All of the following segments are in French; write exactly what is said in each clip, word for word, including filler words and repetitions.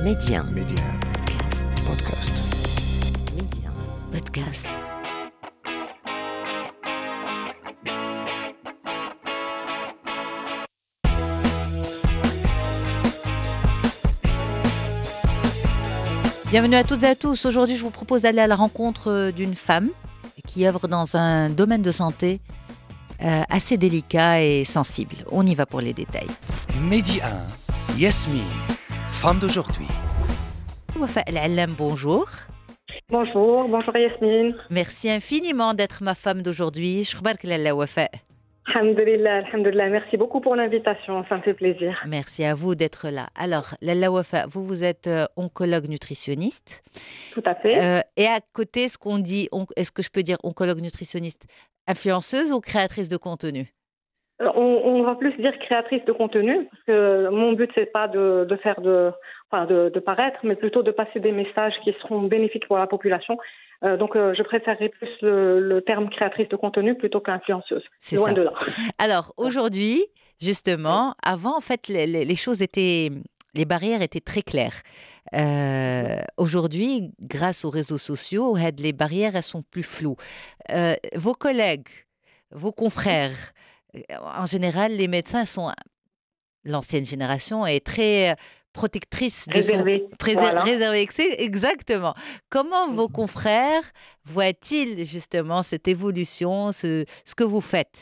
Média. Média. Podcast. Média. Podcast. Bienvenue à toutes et à tous. Aujourd'hui, je vous propose d'aller à la rencontre d'une femme qui œuvre dans un domaine de santé euh, assez délicat et sensible. On y va pour les détails. Midi un, Yasmine, femme d'aujourd'hui. Wafa El Allam, bonjour. Bonjour, bonjour Yasmine. Merci infiniment d'être ma femme d'aujourd'hui. Shkhbark Lalla Wafa. Alhamdulillah, alhamdulillah. Merci beaucoup pour l'invitation, ça me fait plaisir. Merci à vous d'être là. Alors, Lalla Wafa, vous, vous êtes euh, oncologue nutritionniste. Tout à fait. Euh, et à côté, ce qu'on dit, on- est-ce que je peux dire oncologue nutritionniste, influenceuse ou créatrice de contenu? Alors, On, on va plus dire créatrice de contenu, parce que mon but, c'est pas de, de faire de, enfin, de, de paraître, mais plutôt de passer des messages qui seront bénéfiques pour la population. Euh, donc, euh, je préférerais plus le, le terme créatrice de contenu plutôt qu'influenceuse. C'est Loin ça. de là. Alors aujourd'hui, justement, avant en fait les, les- les choses étaient, les barrières étaient très claires. Euh, aujourd'hui, grâce aux réseaux sociaux, had- les barrières elles sont plus floues. Euh, vos collègues, vos confrères, euh, en général, les médecins sont l'ancienne génération est très euh, protectrice de son Réservé. préser- Voilà. réservé. C'est- Exactement. Comment vos confrères voient-ils justement cette évolution, ce, ce que vous faites?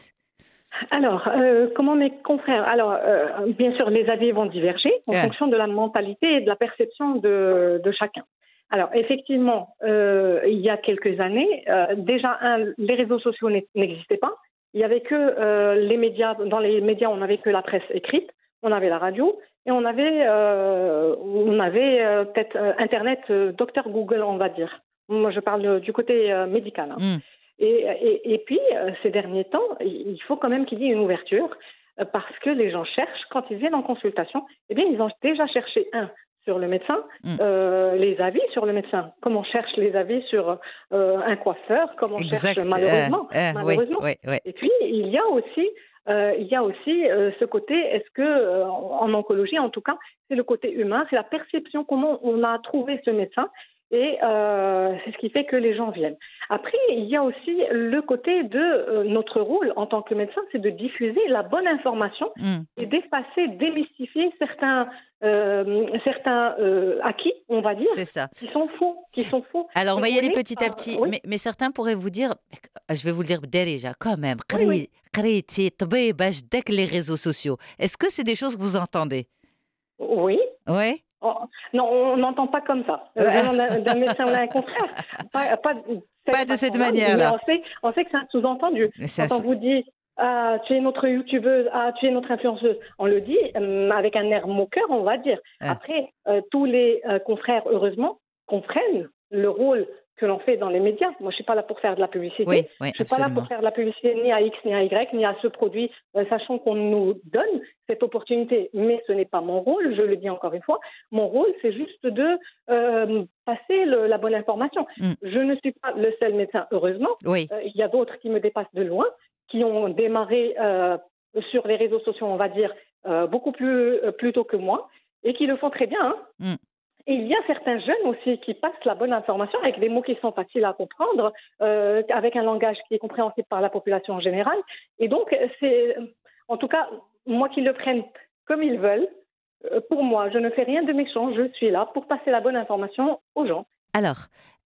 Alors, euh, comment mes confrères Alors, euh, bien sûr, les avis vont diverger en Ouais. fonction de la mentalité et de la perception de, de chacun. Alors, effectivement, euh, il y a quelques années, euh, déjà, un, les réseaux sociaux n'e- n'existaient pas. Il y avait que euh, les médias. Dans les médias, on n'avait que la presse écrite, on avait la radio et on avait, euh, on avait euh, peut-être euh, Internet, euh, docteur Google, on va dire. Moi, je parle euh, du côté euh, médical. hein. Hmm. Et, et, et puis, euh, ces derniers temps, il faut quand même qu'il y ait une ouverture euh, parce que les gens cherchent, quand ils viennent en consultation, eh bien, ils ont déjà cherché, un, sur le médecin, Mm. euh, les avis sur le médecin, comme on cherche les avis sur euh, un coiffeur, comme on Exact. cherche malheureusement. Euh, euh, oui, malheureusement. oui, oui. Et puis, il y a aussi, euh, il y a aussi euh, ce côté, est-ce que, euh, en en oncologie en tout cas, c'est le côté humain, c'est la perception, comment on a trouvé ce médecin. Et euh, c'est ce qui fait que les gens viennent. Après, il y a aussi le côté de euh, notre rôle en tant que médecin, c'est de diffuser la bonne information Hmm. et d'effacer, démystifier certains, euh, certains euh, acquis, on va dire, C'est ça. qui sont faux, qui sont faux. Alors, on va y Et aller vous voyez, petit à euh, petit. oui. Mais, mais certains pourraient vous dire, je vais vous le dire déjà, quand même, Oui, oui. قريتي طبيبة جدك les réseaux sociaux. Est-ce que c'est des choses que vous entendez? Oui. Oui. Oh, non, on n'entend pas comme ça. Euh, venant d'un d'un médecin ou d'un confrère. Pas, pas, de cette Pas de cette façon-là, manière-là. Mais on sait, on sait que c'est un sous-entendu. Mais ça, Quand on c'est- vous dit ah, tu es notre youtubeuse, ah, tu es notre influenceuse, on le dit euh, avec un air moqueur, on va dire. Ah. Après, euh, tous les euh, confrères, heureusement, comprennent le rôle que l'on fait dans les médias. Moi, je ne suis pas là pour faire de la publicité. Oui, oui, Je ne suis pas là absolument. pour faire de la publicité ni à X, ni à Y, ni à ce produit, euh, sachant qu'on nous donne cette opportunité. Mais ce n'est pas mon rôle, je le dis encore une fois. Mon rôle, c'est juste de euh, passer le- la bonne information. Mm. Je ne suis pas le seul médecin, heureusement. Oui. Euh, Il y a d'autres qui me dépassent de loin, qui ont démarré euh, sur les réseaux sociaux, on va dire, euh, beaucoup plus, euh, plus tôt que moi, et qui le font très bien. hein. Mm. Et il y a certains jeunes aussi qui passent la bonne information avec des mots qui sont faciles à comprendre, euh, avec un langage qui est compréhensible par la population en général. Et donc, c'est, en tout cas, moi qu'ils le prennent comme ils veulent, euh, pour moi, je ne fais rien de méchant, je suis là pour passer la bonne information aux gens. Alors,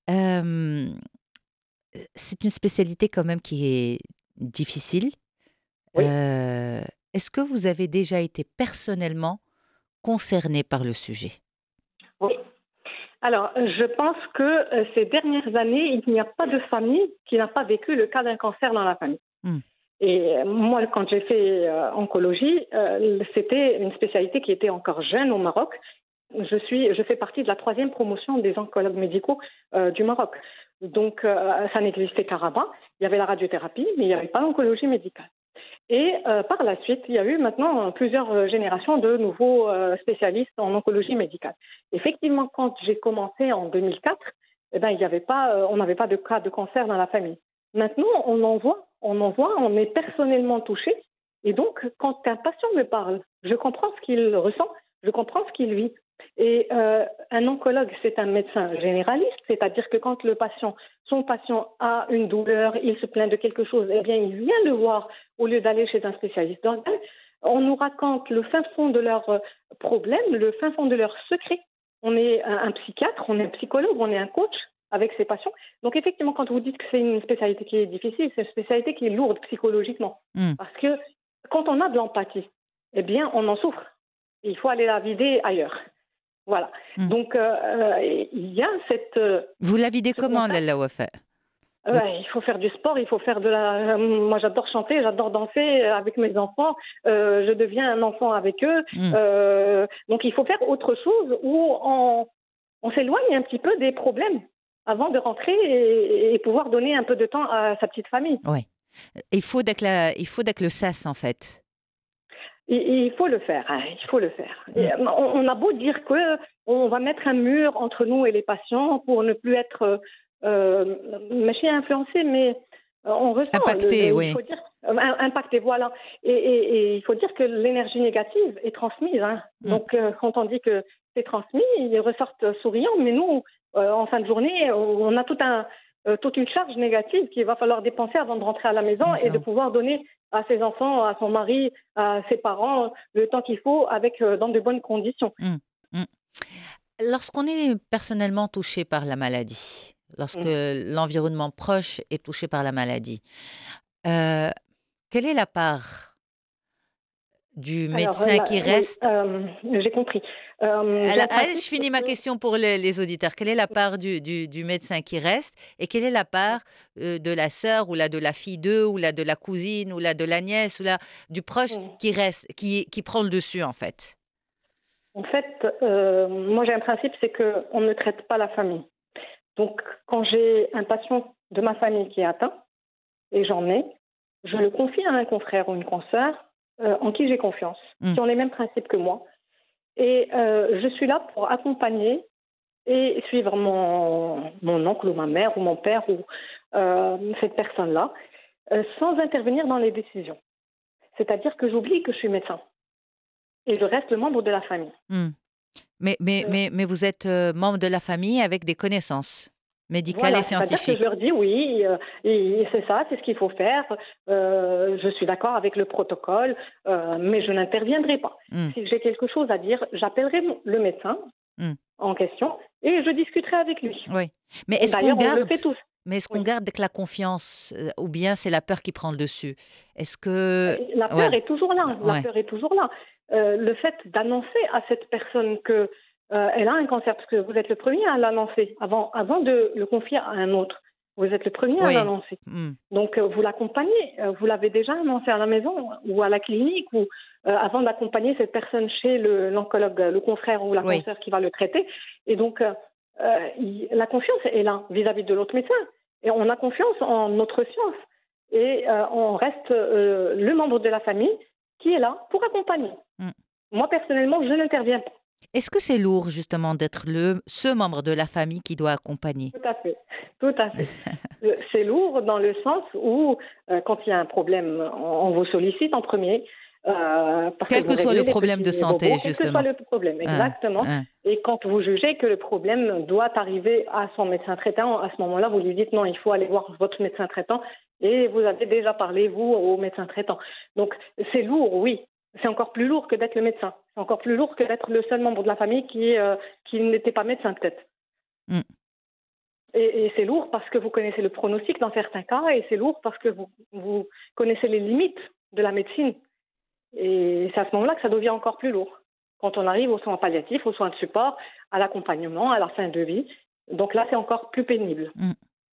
euh, c'est une spécialité quand même qui est difficile. Oui. Euh, est-ce que vous avez déjà été personnellement concerné par le sujet? Oui. Alors, euh, je pense que euh, ces dernières années, il n'y a pas de famille qui n'a pas vécu le cas d'un cancer dans la famille. Mm. Et euh, moi, quand j'ai fait euh, oncologie, euh, c'était une spécialité qui était encore jeune au Maroc. Je suis, je fais partie de la troisième promotion des oncologues médicaux euh, du Maroc. Donc, euh, ça n'existait qu'à Rabat. Il y avait la radiothérapie, mais il n'y avait pas l'oncologie médicale. Et euh, par la suite, il y a eu maintenant plusieurs euh, générations de nouveaux euh, spécialistes en oncologie médicale. Effectivement, quand j'ai commencé en deux mille quatre, eh ben, il y avait pas, euh, on n'avait pas de cas de cancer dans la famille. Maintenant, on en voit, on en voit, on est personnellement touché. Et donc, quand un patient me parle, je comprends ce qu'il ressent, je comprends ce qu'il vit. Et euh, un oncologue, c'est un médecin généraliste, c'est-à-dire que quand le patient, son patient a une douleur, il se plaint de quelque chose, eh bien, il vient le voir au lieu d'aller chez un spécialiste dentaire. On nous raconte le fin fond de leurs euh, problèmes, le fin fond de leurs secrets. On est un, un psychiatre, on est un psychologue, on est un coach avec ses patients. Donc, effectivement, quand vous dites que c'est une spécialité qui est difficile, c'est une spécialité qui est lourde psychologiquement. Mm. Parce que quand on a de l'empathie, eh bien, on en souffre. Il faut aller la vider ailleurs. Voilà. Mm. Donc, euh, il y a cette... euh, Vous la videz ce comment, contact. Lalla Wafa? Ouais, il faut faire du sport, il faut faire de la... euh, Moi, j'adore chanter, j'adore danser avec mes enfants. Euh, je deviens un enfant avec eux. Mm. Euh, donc, il faut faire autre chose où on, on s'éloigne un petit peu des problèmes avant de rentrer et, et pouvoir donner un peu de temps à sa petite famille. Oui. Il faut d'être la- il faut d'être le sas, en fait. Il, il faut le faire, hein, il faut le faire. Mm. Et, euh, on, on a beau dire que on va mettre un mur entre nous et les patients pour ne plus être euh, machin influencé, mais euh, on ressent Impacté, le- le- oui. il faut dire euh, impacté, voilà. Et, et- et il faut dire que l'énergie négative est transmise. Hein. Mm. Donc euh, quand on dit que c'est transmis, ils ressortent souriants, mais nous, euh, en fin de journée, on a tout un euh, toute une charge négative qu'il va falloir dépenser avant de rentrer à la maison Bien et de sûr. pouvoir donner à ses enfants, à son mari, à ses parents, le temps qu'il faut avec euh, dans de bonnes conditions. Mm. Mm. Lorsqu'on est personnellement touché par la maladie, lorsque Mm. l'environnement proche est touché par la maladie, euh, quelle est la part du Alors, médecin là, qui oui, reste? euh, j'ai compris. Euh, j'ai Alors, un allez, principe, je finis c'est ma que question pour les, les auditeurs. Quelle est la part du, du, du médecin qui reste et quelle est la part euh, de la sœur ou la de la fille d'eux ou la de la cousine ou la de la nièce ou la du proche Mm. qui reste, qui, qui prend le dessus en fait? En fait, euh, moi j'ai un principe, c'est qu'on ne traite pas la famille. Donc, quand j'ai un patient de ma famille qui est atteint, et j'en ai, je le confie à un confrère ou une consoeur euh, en qui j'ai confiance, Mm. qui ont les mêmes principes que moi. Et euh, je suis là pour accompagner et suivre mon, mon oncle ou ma mère ou mon père ou euh, cette personne-là, euh, sans intervenir dans les décisions. C'est-à-dire que j'oublie que je suis médecin et je reste le membre de la famille. Mm. Mais, mais, Euh, mais, mais vous êtes euh, membre de la famille avec des connaissances médicales Voilà, et c'est-à-dire que je scientifiques. leur dis oui, euh, et c'est ça, c'est ce qu'il faut faire. Euh, je suis d'accord avec le protocole, euh, mais je n'interviendrai pas. Mm. Si j'ai quelque chose à dire, j'appellerai mon- le médecin Mm. en question et je discuterai avec lui. Oui. Mais est-ce qu'on D'ailleurs, on le garde, fait tous. mais est-ce qu'on Oui. garde avec la confiance euh, ou bien c'est la peur qui prend le dessus? Est-ce que... La peur Ouais, est toujours là. La ouais. peur est toujours là. Euh, le fait d'annoncer à cette personne que euh, elle a un cancer, parce que vous êtes le premier à l'annoncer avant, avant de le confier à un autre. Vous êtes le premier à Oui. l'annoncer. Mm. Donc, euh, vous l'accompagnez. Euh, vous l'avez déjà annoncé à la maison ou à la clinique ou euh, avant d'accompagner cette personne chez le, l'oncologue, le confrère ou la Oui. consoeur qui va le traiter. Et donc, euh, euh, il- la confiance est là vis-à-vis de l'autre médecin. Et on a confiance en notre science. Et euh, on reste euh, le membre de la famille qui est là pour accompagner. Mm. Moi, personnellement, je n'interviens pas. Est-ce que c'est lourd justement d'être le ce membre de la famille qui doit accompagner? Tout à fait. Tout à fait. Euh, C'est lourd dans le sens où, euh, quand il y a un problème, on, on vous sollicite en premier. Euh, parce Quel que que vous soit réglez le les problème de petits santé, bobos, quel que justement. soit le problème, Hein, exactement. hein. Et quand vous jugez que le problème doit arriver à son médecin traitant, à ce moment-là, vous lui dites non, il faut aller voir votre médecin traitant. Et vous avez déjà parlé, vous, au médecin traitant. Donc, c'est lourd, oui. C'est encore plus lourd que d'être le médecin. C'est encore plus lourd que d'être le seul membre de la famille qui, euh, qui n'était pas médecin, peut-être. Mm. Et, et c'est lourd parce que vous connaissez le pronostic dans certains cas, et c'est lourd parce que vous, vous connaissez les limites de la médecine. Et c'est à ce moment-là que ça devient encore plus lourd. Quand on arrive aux soins palliatifs, aux soins de support, à l'accompagnement, à la fin de vie. Donc là, c'est encore plus pénible. Mm.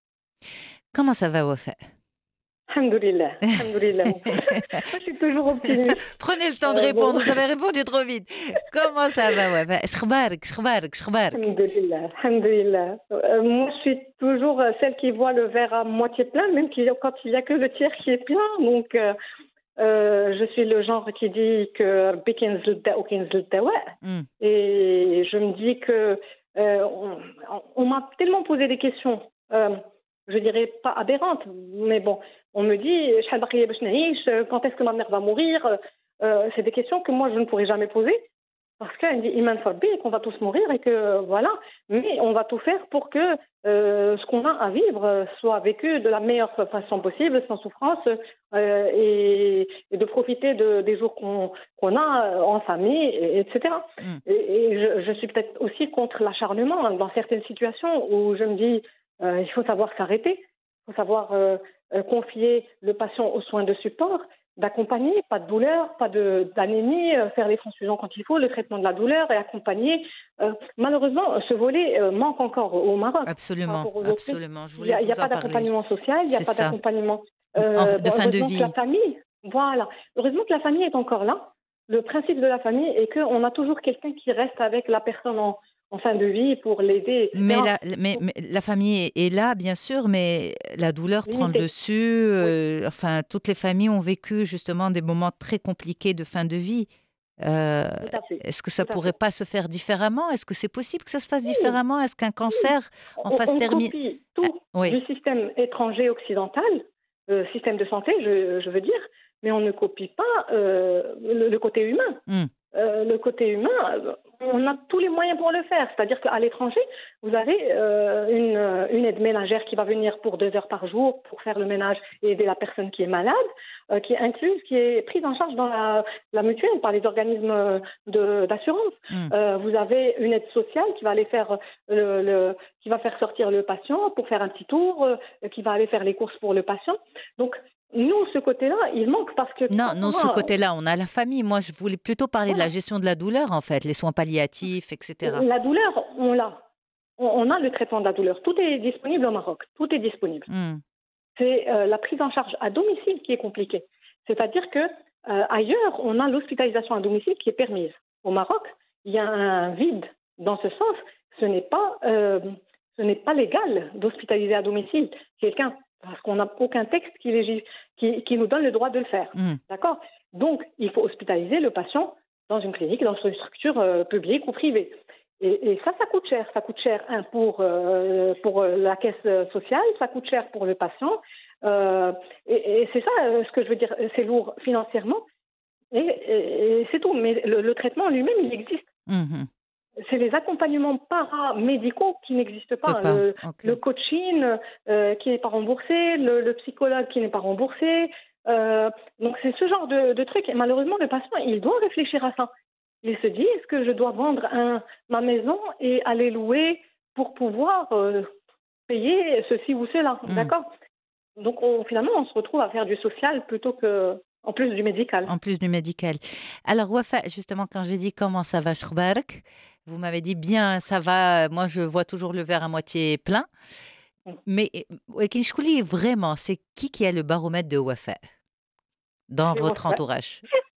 Comment ça va, Wafa? Alhamdoulilah, alhamdoulilah. Moi, je suis toujours optimiste. Prenez le temps de Euh, répondre, bon. vous avez répondu trop vite. Comment ça va, Wafa? Shkhbark, shkhbark, shkhbark. Alhamdoulilah, alhamdoulilah. Euh, moi, je suis toujours euh, celle qui voit le verre à moitié plein, même qu'il y a- quand il n'y a que le tiers qui est plein. Donc, euh, euh, je suis le genre qui dit que Bikin Zilda ou Kin Zilda, ouais. Mm. Et je me dis que euh, on, on m'a tellement posé des questions, euh, je dirais pas aberrantes, mais bon, on me dit Shahal baqiya bash naïch, quand est-ce que ma mère va mourir? Euh, C'est des questions que moi je ne pourrais jamais poser Parce qu'elle dit Iman Farbi, qu'on va tous mourir et que voilà, mais on va tout faire pour que euh, ce qu'on a à vivre euh, soit vécu de la meilleure façon possible, sans souffrance, euh, et, et de profiter de, des jours qu'on, qu'on a euh, en famille, et, etc. Mm. Et, et je, je suis peut-être aussi contre l'acharnement hein, dans certaines situations où je me dis euh, il faut savoir s'arrêter, il faut savoir euh, euh, confier le patient aux soins de support, d'accompagner, pas de douleur, pas de, d'anémie, euh, faire les transfusions quand il faut, le traitement de la douleur et accompagner. Euh, malheureusement, ce volet euh, manque encore au Maroc. Par Absolument, rapport aux autres pays. absolument. Je Il n'y voulais a, il y a vous pas en parler. d'accompagnement social, il n'y a C'est pas ça. d'accompagnement En- euh, de bon, fin de heureusement que vie. la famille, voilà. Heureusement que la famille est encore là. Le principe de la famille est qu'on a toujours quelqu'un qui reste avec la personne en, en fin de vie pour l'aider, Mais et cetera. la, mais, mais la famille est, est là, bien sûr, mais la douleur prend le Limité. dessus. Oui, euh, enfin, toutes les familles ont vécu justement des moments très compliqués de fin de vie. Euh, tout à fait. est-ce que ça Tout à pourrait fait. pas se faire différemment? Est-ce que c'est possible que ça se fasse Oui, différemment? Est-ce qu'un cancer en on, phase on terminale... copie tout Oui. du système étranger occidental, euh, système de santé, je, je veux dire, mais on ne copie pas euh, le, le côté humain. Hmm. Euh, le côté humain, euh, on a tous les moyens pour le faire. C'est-à-dire qu'à l'étranger, vous avez euh, une, euh, une aide ménagère qui va venir pour deux heures par jour pour faire le ménage et aider la personne qui est malade, euh, qui est incluse, qui est prise en charge dans la, la mutuelle par les organismes de, d'assurance. Hmm. Euh, vous avez une aide sociale qui va aller faire le, le, qui va faire sortir le patient pour faire un petit tour, euh, qui va aller faire les courses pour le patient. Donc nous, ce côté-là, il manque parce que Non, quand non, on ce a, côté-là, on a la famille. Moi, je voulais plutôt parler de la voilà, gestion de la douleur, en fait, les soins palliatifs, et cetera. la douleur, on l'a. On, on a le traitement de la douleur. Tout est disponible au Maroc. Tout est disponible. Hmm. C'est euh, la prise en charge à domicile qui est compliquée. C'est-à-dire que euh, ailleurs, on a l'hospitalisation à domicile qui est permise. Au Maroc, il y a un vide dans ce sens. Ce n'est pas, euh, ce n'est pas légal d'hospitaliser à domicile quelqu'un parce qu'on n'a aucun texte qui, légis- qui, qui nous donne le droit de le faire. Hmm. D'accord? Donc, il faut hospitaliser le patient dans une clinique, dans une structure euh, publique ou privée. Et, et ça, ça coûte cher. Ça coûte cher, un, pour, euh, pour la caisse sociale, ça coûte cher pour le patient. Euh, et, et c'est ça, euh, ce que je veux dire, c'est lourd financièrement. Et, et- et c'est tout. Mais le, le traitement lui-même, il existe. Mhm. C'est les accompagnements paramédicaux qui n'existent De pas. pas. Le, Ok. le coaching euh, qui n'est pas remboursé, le, le psychologue qui n'est pas remboursé. Euh, donc c'est ce genre de, de truc. Et malheureusement, le patient, il doit réfléchir à ça. Il se dit, est-ce que je dois vendre un, ma maison et aller louer pour pouvoir euh, payer ceci ou cela, Hmm. d'accord? Donc on- finalement, on se retrouve à faire du social plutôt que, en plus du médical. En plus du médical. Alors, Wafa, justement, quand j'ai dit comment ça va, Shkhbarak, vous m'avez dit bien, ça va. Moi, je vois toujours le verre à moitié plein. Mm. Mais ولكن شكون اللي vraiment, c'est qui qui a le baromètre de Wafa dans C'est votre Wafa. entourage?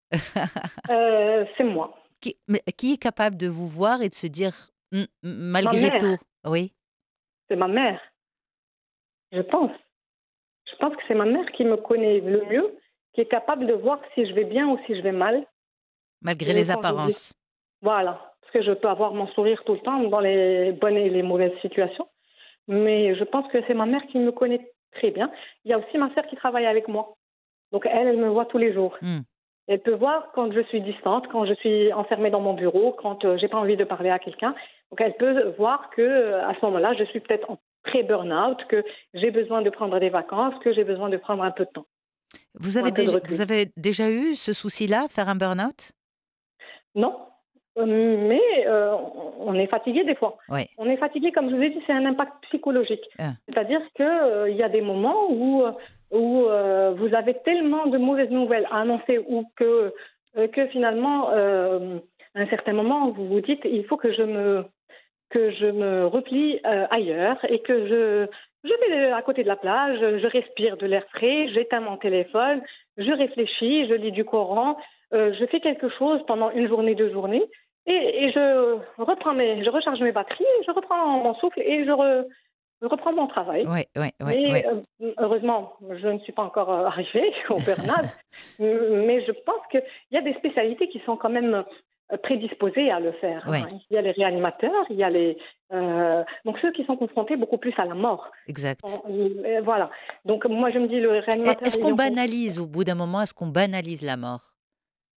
Euh, c'est moi. Qui, mais qui est capable de vous voir et de se dire, "Hmm, Ma malgré mère, tout, oui, c'est ma mère, je pense. Je pense que c'est ma mère qui me connaît le mieux, qui est capable de voir si je vais bien ou si je vais mal. malgré Et les quand je dis, apparences. voilà, parce que je peux avoir mon sourire tout le temps dans les bonnes et les mauvaises situations. Mais je pense que c'est ma mère qui me connaît très bien. Il y a aussi ma sœur qui travaille avec moi. Donc elle, elle me voit tous les jours. Hmm. Elle peut voir quand je suis distante, quand je suis enfermée dans mon bureau, quand euh, j'ai pas envie de parler à quelqu'un. Donc elle peut voir que euh, à ce moment-là, je suis peut-être en pré-burnout, que j'ai besoin de prendre des vacances, que j'ai besoin de prendre un peu de temps, Vous ou avez un peu de déjà, recul. vous avez déjà eu ce souci-là, faire un burn-out? Non, euh, mais euh, on est fatigué des fois. Oui. On est fatigué, comme je vous ai dit, c'est un impact psychologique. Ah. C'est-à-dire qu'il euh, y a des moments où, euh, où euh, vous avez tellement de mauvaises nouvelles à annoncer ou que, euh, que finalement, euh, à un certain moment, vous vous dites il faut que je me, que je me replie euh, ailleurs et que je, je vais à côté de la plage, je respire de l'air frais, j'éteins mon téléphone, je réfléchis, je lis du Coran, euh, je fais quelque chose pendant une journée, deux journées. Et, et je reprends mes, je recharge mes batteries, je reprends mon souffle et je, re- je reprends mon travail. Oui, oui, oui, Mais oui. euh, heureusement, je ne suis pas encore euh, arrivée au burn-out. Mais je pense qu'il y a des spécialités qui sont quand même euh, prédisposées à le faire. Oui. Hein. Il y a les réanimateurs, il y a les euh, donc ceux qui sont confrontés beaucoup plus à la mort. Exact. Euh, voilà. Donc moi je me dis le réanimateur. Est-ce il qu'on est- banalise au bout d'un moment, est-ce qu'on banalise la mort?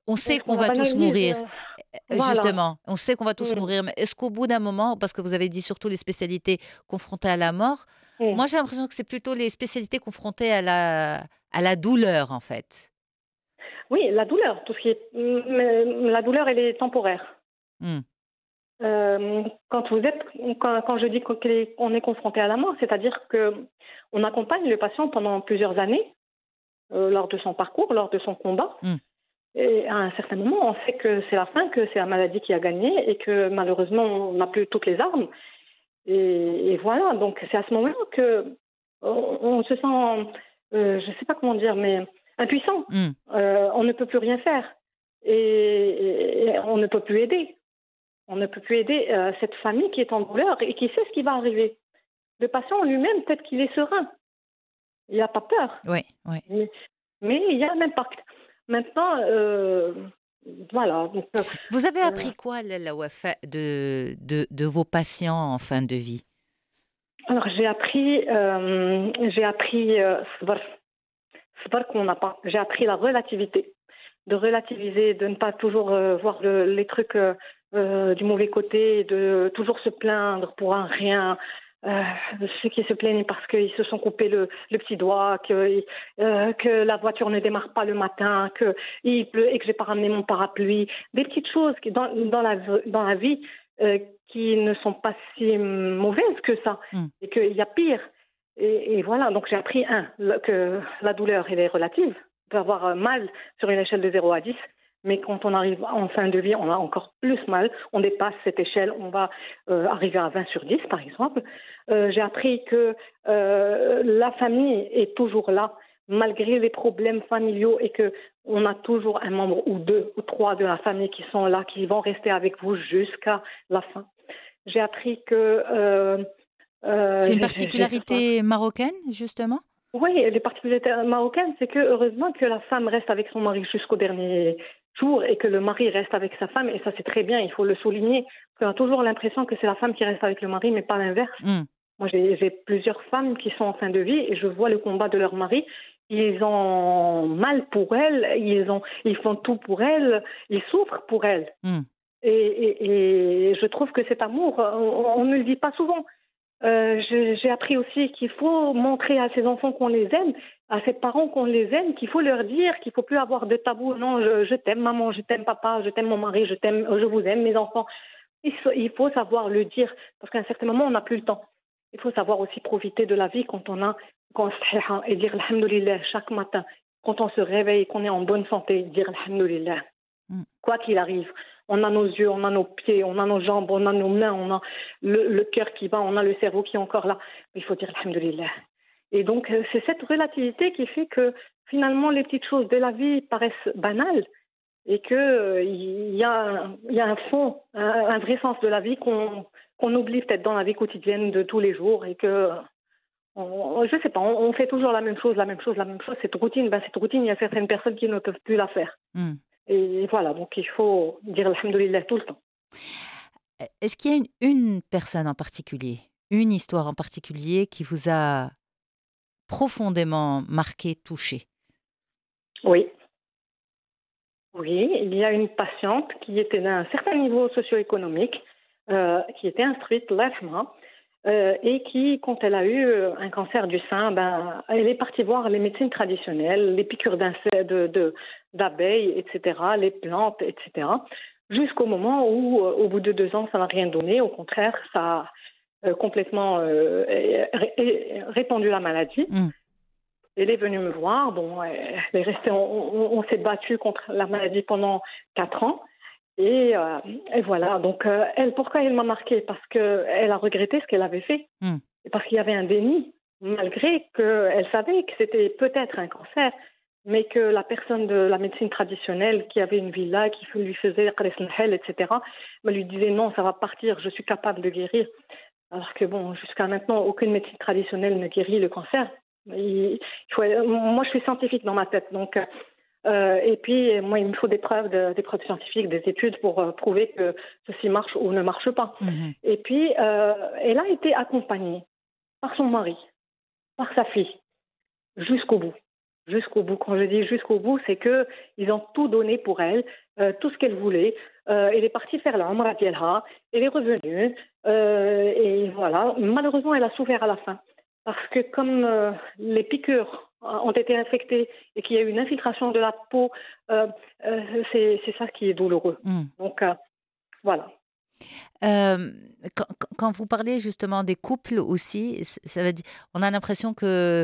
on sait Donc, qu'on on va tous banalise. mourir, euh, euh, Voilà. justement. On sait qu'on va tous Mm, mourir, mais est-ce qu'au bout d'un moment, parce que vous avez dit surtout les spécialités confrontées à la mort, mm. moi j'ai l'impression que c'est plutôt les spécialités confrontées à la, à la douleur, en fait. Oui, la douleur, tout ce qui est. mm, mais La douleur, elle est temporaire. Hmm. Euh, quand vous êtes, quand, quand je dis qu'on est on est confronté à la mort, c'est-à-dire que on accompagne le patient pendant plusieurs années euh, lors de son parcours, lors de son combat. Mm. Et à un certain moment, on sait que c'est la fin, que c'est la maladie qui a gagné et que malheureusement, on n'a plus toutes les armes. Et, et voilà, donc c'est à ce moment-là que on, on se sent, euh, je ne sais pas comment dire, mais impuissant. Mm. Euh, on ne peut plus rien faire et, et on ne peut plus aider. On ne peut plus aider euh, cette famille qui est en douleur et qui sait ce qui va arriver. Le patient lui-même, peut-être qu'il est serein. Il n'a pas peur. Oui, oui. Mais, mais il y a un impact. Maintenant, euh, voilà. Donc, euh, Vous avez euh, appris quoi, la, la wafa de, de, de vos patients en fin de vie? alors, j'ai appris, euh, j'ai appris, euh, صبر. صبر qu'on n'a pas. J'ai appris la relativité, de relativiser, de ne pas toujours euh, voir le- les trucs euh, euh, du mauvais côté, de toujours se plaindre pour un rien. Euh, ceux qui se plaignent parce qu'ils se sont coupés le, le petit doigt, que, euh, que la voiture ne démarre pas le matin, qu'il pleut et que j'ai pas ramené mon parapluie. Des petites choses qui, dans, dans, la, dans la vie euh, qui ne sont pas si mauvaises que ça, Mm. et qu'il y a pire. Et, et voilà, donc j'ai appris, un, le- que la douleur, elle est relative. On peut avoir euh, mal sur une échelle de zéro à dix, mais quand on arrive en fin de vie, on a encore plus mal. On dépasse cette échelle, on va euh, arriver à vingt sur dix, par exemple. Euh, j'ai appris que euh, la famille est toujours là, malgré les problèmes familiaux, et que on a toujours un membre ou deux ou trois de la famille qui sont là, qui vont rester avec vous jusqu'à la fin. J'ai appris que... Euh, euh, C'est une j'ai- j'ai- j'ai ce soir- particularité marocaine, justement? oui, les particularités marocaines, c'est que heureusement que la femme reste avec son mari jusqu'au dernier jour et que le mari reste avec sa femme, et ça c'est très bien, il faut le souligner. Parce qu'on a toujours l'impression que c'est la femme qui reste avec le mari, mais pas l'inverse. Mm. Moi, j'ai j'ai plusieurs femmes qui sont en fin de vie et je vois le combat de leur mari. Ils ont mal pour elles, ils, ont, ils font tout pour elles, ils souffrent pour elles. Mm. Et, et, et je trouve que cet amour, on, on ne le dit pas souvent. Euh, je- j'ai appris aussi qu'il faut montrer à ses enfants qu'on les aime, à ses parents qu'on les aime, qu'il faut leur dire qu'il faut plus avoir de tabou. Non, je, je t'aime maman, je t'aime papa, je t'aime mon mari, je t'aime, je vous aime mes enfants. Il faut, il faut savoir le dire parce qu'à un certain moment on n'a plus le temps. Il faut savoir aussi profiter de la vie quand on a, quand on se- et dire alhamdoulilah chaque matin. Quand on se réveille, qu'on est en bonne santé, dire alhamdoulilah. Mm. Quoi qu'il arrive, on a nos yeux, on a nos pieds, on a nos jambes, on a nos mains, on a le, le cœur qui bat, on a le cerveau qui est encore là. Il faut dire alhamdoulilah. Et donc, euh, c'est cette relativité qui fait que finalement, les petites choses de la vie paraissent banales et qu'il euh, y, a, un- il y a un fond, un, un vrai sens de la vie qu'on qu'on oublie peut-être dans la vie quotidienne de tous les jours et que, on, je sais pas, on, on fait toujours la même chose, la même chose, la même chose. Cette routine, ben, cette routine, il y a certaines personnes qui ne peuvent plus la faire. Mm. Et voilà, donc il faut dire alhamdoulilah tout le temps. Est-ce qu'il y a une, une personne en particulier, une histoire en particulier qui vous a profondément marqué, touché? Oui. Oui, il y a une patiente qui était d'un certain niveau socio-économique, euh, qui était instruite, l'A F M A, euh, et qui, quand elle a eu euh, un cancer du sein, ben, elle est partie voir les médecines traditionnelles, les piqûres d'insectes, de, de, d'abeilles, et cetera, les plantes, et cetera, jusqu'au moment où, euh, au bout de deux ans, ça n'a rien donné. Au contraire, ça a euh, complètement euh, ré- ré- répandu la maladie. Mm. Elle est venue me voir. Bon, elle est restée, on, on, on s'est battu contre la maladie pendant quatre ans. Et, euh, et voilà. Donc, euh, elle, pourquoi elle m'a marquée? Parce qu'elle a regretté ce qu'elle avait fait. Mm. Et parce qu'il y avait un déni, malgré qu'elle savait que c'était peut-être un cancer, mais que la personne de la médecine traditionnelle qui avait une villa, qui lui faisait qres el-hel, et cetera, me lui disait non, ça va partir, je suis capable de guérir. Alors que bon, jusqu'à maintenant, aucune médecine traditionnelle ne guérit le cancer. Il, il faut, moi, je suis scientifique dans ma tête, donc euh, et puis moi, il me faut des preuves, de, des preuves scientifiques, des études pour euh, prouver que ceci marche ou ne marche pas. Mhm. Et puis, euh, elle a été accompagnée par son mari, par sa fille, jusqu'au bout, jusqu'au bout. Quand je dis jusqu'au bout, c'est qu'ils ont tout donné pour elle, euh, tout ce qu'elle voulait. Euh, elle est partie faire la Umrah d'Yelha, elle est revenue, euh, et voilà. Malheureusement, elle a souffert à la fin. Parce que comme euh, les piqûres ont été infectées et qu'il y a eu une infiltration de la peau, euh, euh, c'est, c'est ça qui est douloureux. Mm. Donc, euh, voilà. Euh, quand, quand vous parlez justement des couples aussi, ça veut dire, on a l'impression que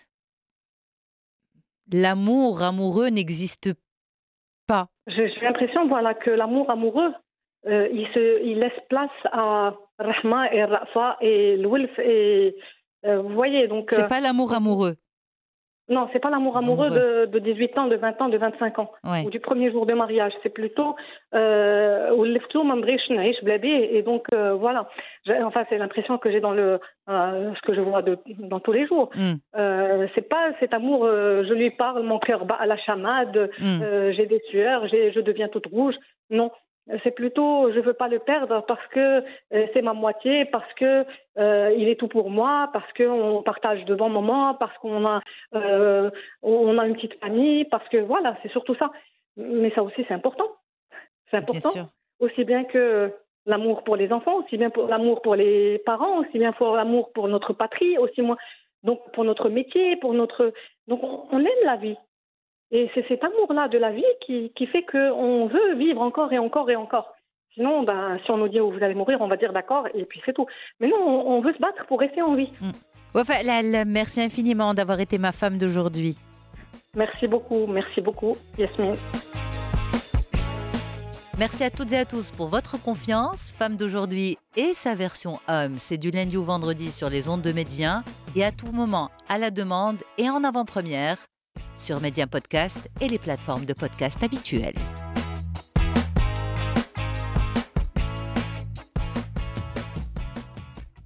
l'amour amoureux n'existe pas. J'ai, j'ai l'impression voilà, que l'amour amoureux, euh, il, se, il laisse place à Rahma et Rafa et Lwilf et... Euh, vous voyez, donc... C'est euh, pas l'amour amoureux. Non, c'est pas l'amour amoureux, amoureux. De, de dix-huit ans, de vingt ans, de vingt-cinq ans, ouais. ou du premier jour de mariage. C'est plutôt... Euh, et donc, euh, voilà. J'ai, enfin, c'est l'impression que j'ai dans le... Euh, ce que je vois de, dans tous les jours. Mm. Euh, c'est pas cet amour, euh, je lui parle, mon cœur bat à la chamade, mm. euh, j'ai des sueurs, j'ai, je deviens toute rouge. Non. C'est plutôt, je veux pas le perdre parce que euh, c'est ma moitié, parce que euh, il est tout pour moi, parce qu'on partage de bons moments, parce qu'on a, euh, on a une petite famille, parce que voilà, c'est surtout ça. Mais ça aussi, c'est important. C'est important, bien aussi bien que l'amour pour les enfants, aussi bien pour l'amour pour les parents, aussi bien pour l'amour pour notre patrie, aussi moins, donc pour notre métier, pour notre, donc on, on aime la vie. Et c'est cet amour-là de la vie qui, qui fait qu'on veut vivre encore et encore et encore. Sinon, ben, si on nous dit oh, vous allez mourir, on va dire d'accord et puis c'est tout. Mais non, on, on veut se battre pour rester en vie. Mmh. Wafa Lal, merci infiniment d'avoir été ma femme d'aujourd'hui. Merci beaucoup, merci beaucoup, Yasmine. Merci à toutes et à tous pour votre confiance. Femme d'aujourd'hui et sa version homme, c'est du lundi au vendredi sur les ondes de Média et à tout moment, à la demande et en avant-première sur Média Podcast et les plateformes de podcast habituelles.